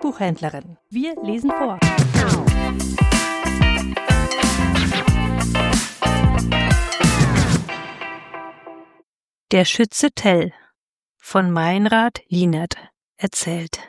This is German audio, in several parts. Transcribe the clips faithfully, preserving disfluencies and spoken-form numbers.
Buchhändlerin. Wir lesen vor. Der Schütze Tell von Meinrad Lienert erzählt.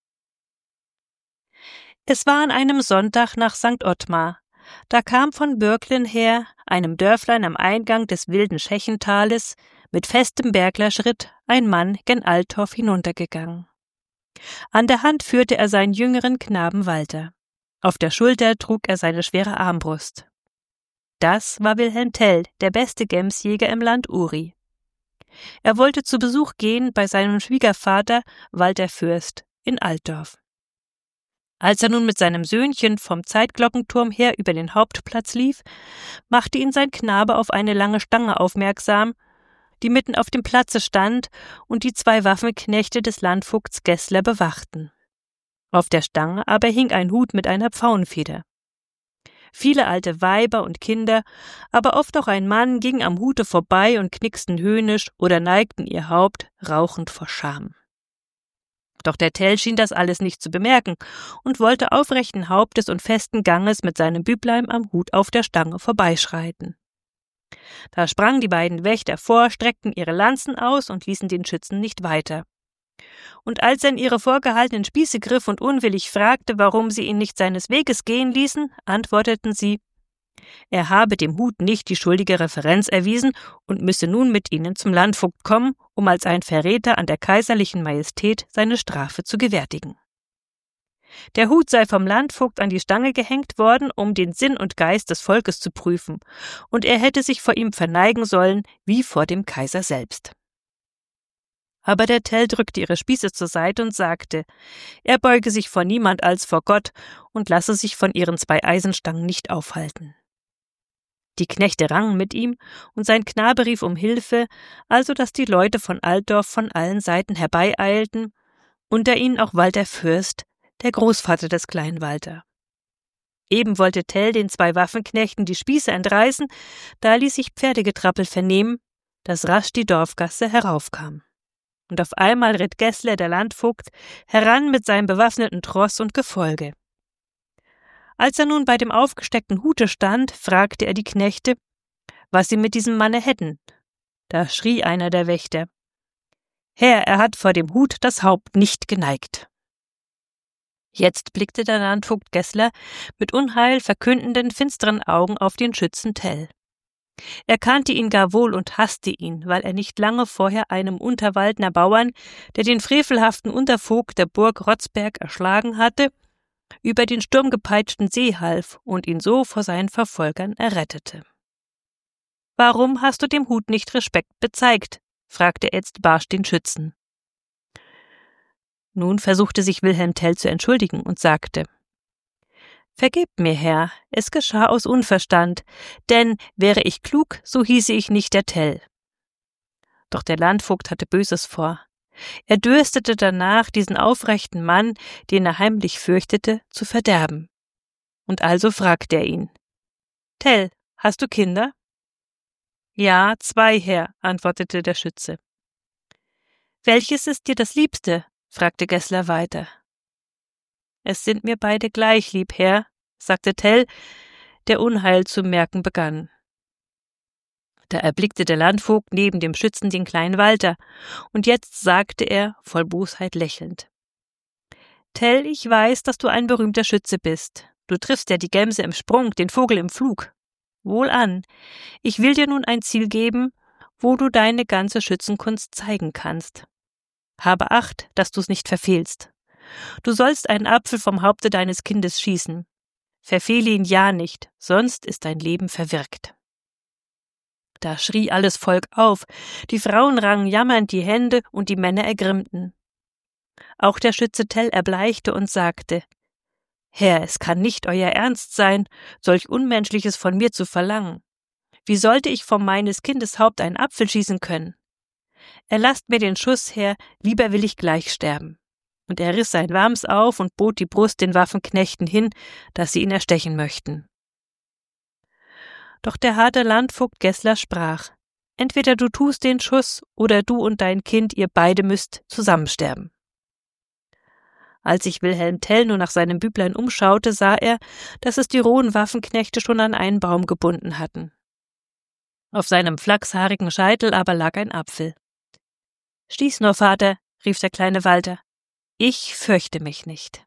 Es war an einem Sonntag nach Sankt Ottmar. Da kam von Bürglen her, einem Dörflein am Eingang des wilden Schächentales, mit festem Berglerschritt ein Mann gen Althoff hinuntergegangen. An der Hand führte er seinen jüngeren Knaben Walter. Auf der Schulter trug er seine schwere Armbrust. Das war Wilhelm Tell, der beste Gemsjäger im Land Uri. Er wollte zu Besuch gehen bei seinem Schwiegervater Walter Fürst in Altdorf. Als er nun mit seinem Söhnchen vom Zeitglockenturm her über den Hauptplatz lief, machte ihn sein Knabe auf eine lange Stange aufmerksam, die mitten auf dem Platze stand und die zwei Waffenknechte des Landvogts Gessler bewachten. Auf der Stange aber hing ein Hut mit einer Pfauenfeder. Viele alte Weiber und Kinder, aber oft auch ein Mann, gingen am Hute vorbei und knicksten höhnisch oder neigten ihr Haupt rauchend vor Scham. Doch der Tell schien das alles nicht zu bemerken und wollte aufrechten Hauptes und festen Ganges mit seinem Büblein am Hut auf der Stange vorbeischreiten. Da sprangen die beiden Wächter vor, streckten ihre Lanzen aus und ließen den Schützen nicht weiter. Und als er in ihre vorgehaltenen Spieße griff und unwillig fragte, warum sie ihn nicht seines Weges gehen ließen, antworteten sie, er habe dem Hut nicht die schuldige Reverenz erwiesen und müsse nun mit ihnen zum Landvogt kommen, um als ein Verräter an der kaiserlichen Majestät seine Strafe zu gewärtigen. Der Hut sei vom Landvogt an die Stange gehängt worden, um den Sinn und Geist des Volkes zu prüfen, und er hätte sich vor ihm verneigen sollen, wie vor dem Kaiser selbst. Aber der Tell drückte ihre Spieße zur Seite und sagte, er beuge sich vor niemand als vor Gott und lasse sich von ihren zwei Eisenstangen nicht aufhalten. Die Knechte rangen mit ihm, und sein Knabe rief um Hilfe, also dass die Leute von Altdorf von allen Seiten herbeieilten, unter ihnen auch Walter Fürst, der Großvater des kleinen Walter. Eben wollte Tell den zwei Waffenknechten die Spieße entreißen, da ließ sich Pferdegetrappel vernehmen, das rasch die Dorfgasse heraufkam. Und auf einmal ritt Gessler, der Landvogt, heran mit seinem bewaffneten Tross und Gefolge. Als er nun bei dem aufgesteckten Hute stand, fragte er die Knechte, was sie mit diesem Manne hätten. Da schrie einer der Wächter, Herr, er hat vor dem Hut das Haupt nicht geneigt. Jetzt blickte der Landvogt Gessler mit Unheil verkündenden, finsteren Augen auf den Schützen Tell. Er kannte ihn gar wohl und hasste ihn, weil er nicht lange vorher einem Unterwaldner Bauern, der den frevelhaften Untervogt der Burg Rotzberg erschlagen hatte, über den sturmgepeitschten See half und ihn so vor seinen Verfolgern errettete. »Warum hast du dem Hut nicht Respekt bezeigt?« fragte er jetzt barsch den Schützen. Nun versuchte sich Wilhelm Tell zu entschuldigen und sagte, »Vergebt mir, Herr, es geschah aus Unverstand, denn wäre ich klug, so hieße ich nicht der Tell.« Doch der Landvogt hatte Böses vor. Er dürstete danach, diesen aufrechten Mann, den er heimlich fürchtete, zu verderben. Und also fragte er ihn, »Tell, hast du Kinder?« »Ja, zwei, Herr«, antwortete der Schütze. »Welches ist dir das Liebste?« fragte Gessler weiter. »Es sind mir beide gleich lieb, Herr«, sagte Tell, der Unheil zu merken begann. Da erblickte der Landvogt neben dem Schützen den kleinen Walter, und jetzt sagte er, voll Bosheit lächelnd, »Tell, ich weiß, dass du ein berühmter Schütze bist. Du triffst ja die Gemse im Sprung, den Vogel im Flug. Wohlan, ich will dir nun ein Ziel geben, wo du deine ganze Schützenkunst zeigen kannst. Habe Acht, dass du's nicht verfehlst. Du sollst einen Apfel vom Haupte deines Kindes schießen. Verfehle ihn ja nicht, sonst ist dein Leben verwirkt.« Da schrie alles Volk auf, die Frauen rangen jammernd die Hände und die Männer ergrimmten. Auch der Schütze Tell erbleichte und sagte, »Herr, es kann nicht euer Ernst sein, solch Unmenschliches von mir zu verlangen. Wie sollte ich vom meines Kindes Haupt einen Apfel schießen können? Erlasst mir den Schuss, Herr, lieber will ich gleich sterben.« Und er riss sein Wams auf und bot die Brust den Waffenknechten hin, dass sie ihn erstechen möchten. Doch der harte Landvogt Gessler sprach, »Entweder du tust den Schuss, oder du und dein Kind, ihr beide müsst zusammensterben.« Als sich Wilhelm Tell nur nach seinem Büblein umschaute, sah er, dass es die rohen Waffenknechte schon an einen Baum gebunden hatten. Auf seinem flachshaarigen Scheitel aber lag ein Apfel. »Schieß nur, Vater«, rief der kleine Walter. »Ich fürchte mich nicht.«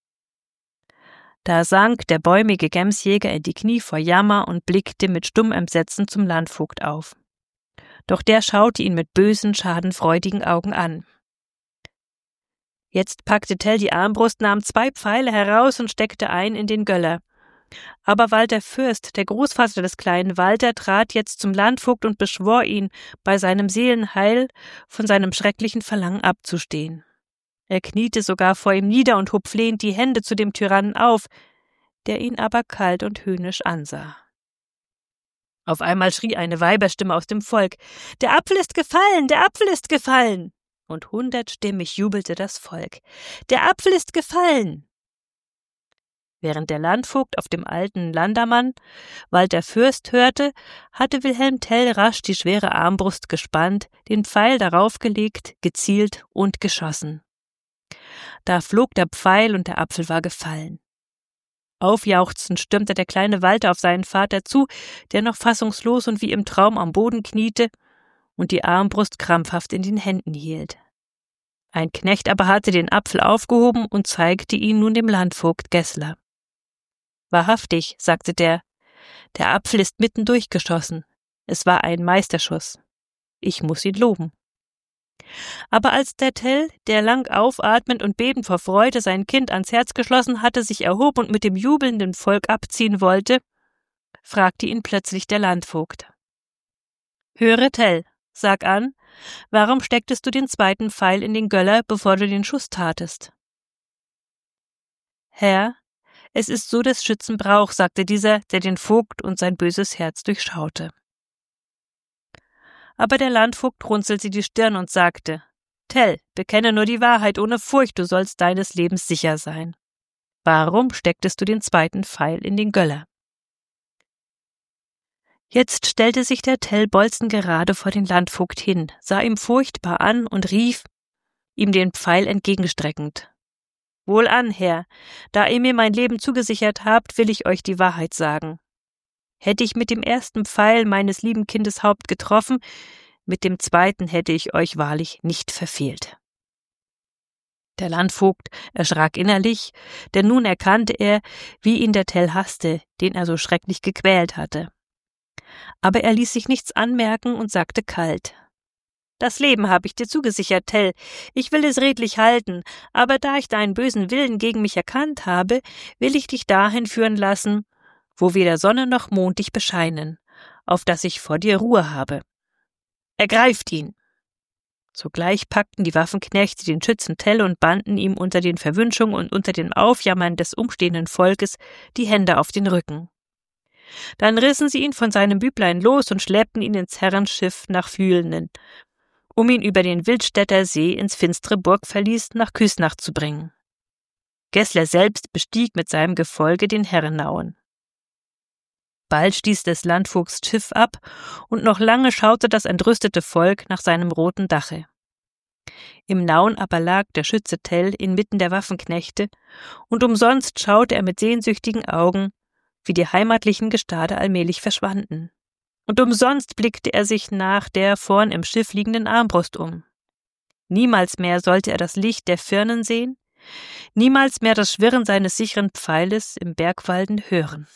Da sank der bäumige Gemsjäger in die Knie vor Jammer und blickte mit stummem Entsetzen zum Landvogt auf. Doch der schaute ihn mit bösen, schadenfreudigen Augen an. Jetzt packte Tell die Armbrust, nahm zwei Pfeile heraus und steckte einen in den Göller. Aber Walter Fürst, der Großvater des kleinen Walter, trat jetzt zum Landvogt und beschwor ihn, bei seinem Seelenheil von seinem schrecklichen Verlangen abzustehen. Er kniete sogar vor ihm nieder und hob flehend die Hände zu dem Tyrannen auf, der ihn aber kalt und höhnisch ansah. Auf einmal schrie eine Weiberstimme aus dem Volk: »Der Apfel ist gefallen, der Apfel ist gefallen!« Und hundertstimmig jubelte das Volk: »Der Apfel ist gefallen!« Während der Landvogt auf dem alten Landermann Walter Fürst hörte, hatte Wilhelm Tell rasch die schwere Armbrust gespannt, den Pfeil darauf gelegt, gezielt und geschossen. Da flog der Pfeil und der Apfel war gefallen. Aufjauchzend stürmte der kleine Walter auf seinen Vater zu, der noch fassungslos und wie im Traum am Boden kniete und die Armbrust krampfhaft in den Händen hielt. Ein Knecht aber hatte den Apfel aufgehoben und zeigte ihn nun dem Landvogt Gessler. »Wahrhaftig«, sagte der, »der Apfel ist mitten durchgeschossen. Es war ein Meisterschuss. Ich muß ihn loben.« Aber als der Tell, der lang aufatmend und bebend vor Freude sein Kind ans Herz geschlossen hatte, sich erhob und mit dem jubelnden Volk abziehen wollte, fragte ihn plötzlich der Landvogt. »Höre, Tell, sag an, warum stecktest du den zweiten Pfeil in den Göller, bevor du den Schuss tatest?« »Herr, es ist so des Schützen Brauch«, sagte dieser, der den Vogt und sein böses Herz durchschaute. Aber der Landvogt runzelte die Stirn und sagte: »Tell, bekenne nur die Wahrheit ohne Furcht, du sollst deines Lebens sicher sein. Warum stecktest du den zweiten Pfeil in den Göller?« Jetzt stellte sich der Tell bolzengerade vor den Landvogt hin, sah ihm furchtbar an und rief, ihm den Pfeil entgegenstreckend: »Wohlan, Herr, da ihr mir mein Leben zugesichert habt, will ich euch die Wahrheit sagen. Hätte ich mit dem ersten Pfeil meines lieben Kindes Haupt getroffen, mit dem zweiten hätte ich euch wahrlich nicht verfehlt.« Der Landvogt erschrak innerlich, denn nun erkannte er, wie ihn der Tell hasste, den er so schrecklich gequält hatte. Aber er ließ sich nichts anmerken und sagte kalt: »Das Leben habe ich dir zugesichert, Tell. Ich will es redlich halten, aber da ich deinen bösen Willen gegen mich erkannt habe, will ich dich dahin führen lassen, wo weder Sonne noch Mond dich bescheinen, auf dass ich vor dir Ruhe habe. Ergreift ihn!« Sogleich packten die Waffenknechte den Schützen Tell und banden ihm unter den Verwünschungen und unter dem Aufjammern des umstehenden Volkes die Hände auf den Rücken. Dann rissen sie ihn von seinem Büblein los und schleppten ihn ins Herrenschiff nach Fühlenden, um ihn über den Wildstädter See ins finstere Burgverlies nach Küsnacht zu bringen. Gessler selbst bestieg mit seinem Gefolge den Herrenauen. Bald stieß des Landvogts Schiff ab, und noch lange schaute das entrüstete Volk nach seinem roten Dache. Im Nauen aber lag der Schütze Tell inmitten der Waffenknechte, und umsonst schaute er mit sehnsüchtigen Augen, wie die heimatlichen Gestade allmählich verschwanden. Und umsonst blickte er sich nach der vorn im Schiff liegenden Armbrust um. Niemals mehr sollte er das Licht der Firnen sehen, niemals mehr das Schwirren seines sicheren Pfeiles im Bergwalden hören.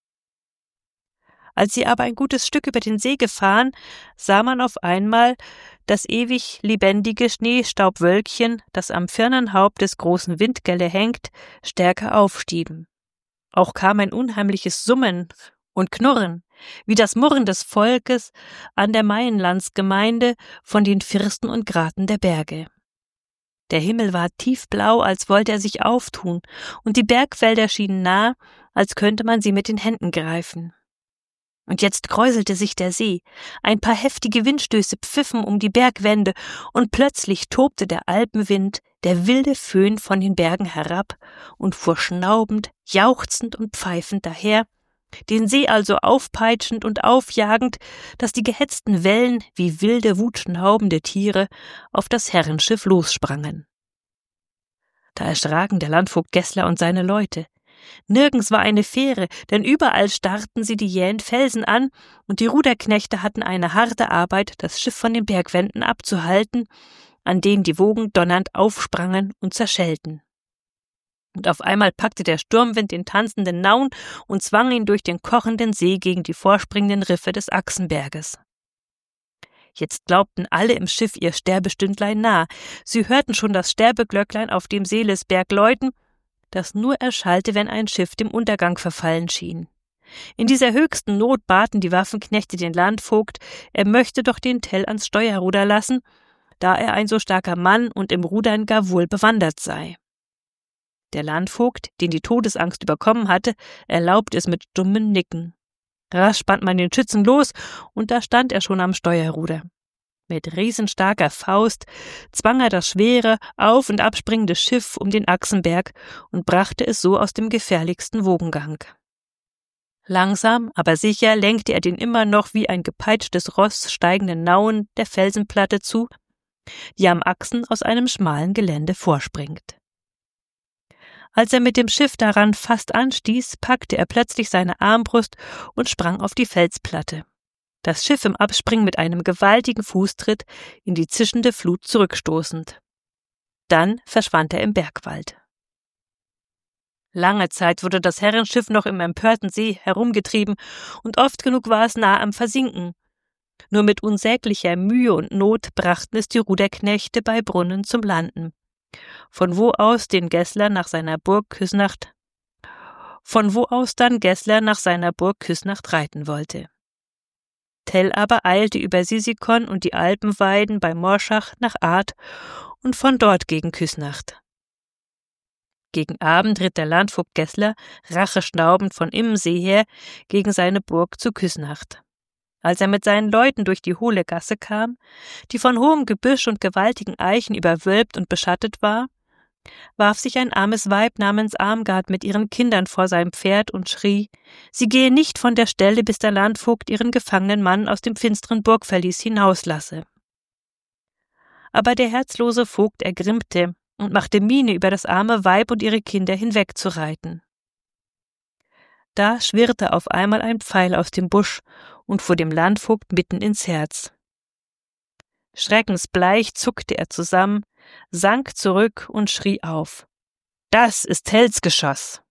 Als sie aber ein gutes Stück über den See gefahren, sah man auf einmal das ewig lebendige Schneestaubwölkchen, das am Firnenhaupt des großen Windgelle hängt, stärker aufstieben. Auch kam ein unheimliches Summen und Knurren, wie das Murren des Volkes an der Maienlandsgemeinde von den Firsten und Graten der Berge. Der Himmel war tiefblau, als wollte er sich auftun, und die Bergwälder schienen nah, als könnte man sie mit den Händen greifen. Und jetzt kräuselte sich der See, ein paar heftige Windstöße pfiffen um die Bergwände, und plötzlich tobte der Alpenwind, der wilde Föhn von den Bergen herab und fuhr schnaubend, jauchzend und pfeifend daher, den See also aufpeitschend und aufjagend, dass die gehetzten Wellen wie wilde, wutschnaubende Tiere auf das Herrenschiff lossprangen. Da erschraken der Landvogt Gessler und seine Leute. Nirgends war eine Fähre, denn überall starrten sie die jähen Felsen an, und die Ruderknechte hatten eine harte Arbeit, das Schiff von den Bergwänden abzuhalten, an denen die Wogen donnernd aufsprangen und zerschellten. Und auf einmal packte der Sturmwind den tanzenden Nauen und zwang ihn durch den kochenden See gegen die vorspringenden Riffe des Achsenberges. Jetzt glaubten alle im Schiff ihr Sterbestündlein nah. Sie hörten schon das Sterbeglöcklein auf dem Seelesberg läuten, das nur erschallte, wenn ein Schiff dem Untergang verfallen schien. In dieser höchsten Not baten die Waffenknechte den Landvogt, er möchte doch den Tell ans Steuerruder lassen, da er ein so starker Mann und im Rudern gar wohl bewandert sei. Der Landvogt, den die Todesangst überkommen hatte, erlaubte es mit stummem Nicken. Rasch spannt man den Schützen los, und da stand er schon am Steuerruder. Mit riesenstarker Faust zwang er das schwere, auf- und abspringende Schiff um den Achsenberg und brachte es so aus dem gefährlichsten Wogengang. Langsam, aber sicher lenkte er den immer noch wie ein gepeitschtes Ross steigenden Nauen der Felsenplatte zu, die am Achsen aus einem schmalen Gelände vorspringt. Als er mit dem Schiff daran fast anstieß, packte er plötzlich seine Armbrust und sprang auf die Felsplatte. Das Schiff im Abspringen mit einem gewaltigen Fußtritt in die zischende Flut zurückstoßend. Dann verschwand er im Bergwald. Lange Zeit wurde das Herrenschiff noch im empörten See herumgetrieben, und oft genug war es nah am Versinken. Nur mit unsäglicher Mühe und Not brachten es die Ruderknechte bei Brunnen zum Landen, von wo aus den Gessler nach seiner Burg Küsnacht, von wo aus dann Gessler nach seiner Burg Küsnacht reiten wollte. Tell aber eilte über Sisikon und die Alpenweiden bei Morschach nach Arth und von dort gegen Küsnacht. Gegen Abend ritt der Landvogt Gessler, racheschnaubend von Immensee her, gegen seine Burg zu Küsnacht. Als er mit seinen Leuten durch die hohle Gasse kam, die von hohem Gebüsch und gewaltigen Eichen überwölbt und beschattet war, warf sich ein armes Weib namens Armgard mit ihren Kindern vor sein Pferd und schrie, sie gehe nicht von der Stelle, bis der Landvogt ihren gefangenen Mann aus dem finsteren Burgverlies hinauslasse. Aber der herzlose Vogt ergrimmte und machte Miene, über das arme Weib und ihre Kinder hinwegzureiten. Da schwirrte auf einmal ein Pfeil aus dem Busch und fuhr dem Landvogt mitten ins Herz. Schreckensbleich zuckte er zusammen, sank zurück und schrie auf. »Das ist Tells Geschoss!«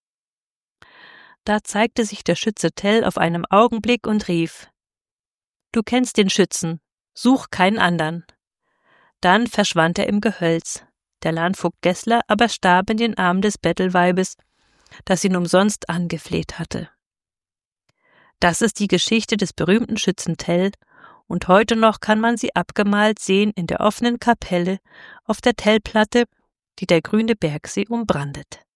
Da zeigte sich der Schütze Tell auf einem Augenblick und rief, »Du kennst den Schützen, such keinen andern.« Dann verschwand er im Gehölz. Der Landvogt Gessler aber starb in den Armen des Bettelweibes, das ihn umsonst angefleht hatte. Das ist die Geschichte des berühmten Schützen Tell, und heute noch kann man sie abgemalt sehen in der offenen Kapelle auf der Tellplatte, die der grüne Bergsee umbrandet.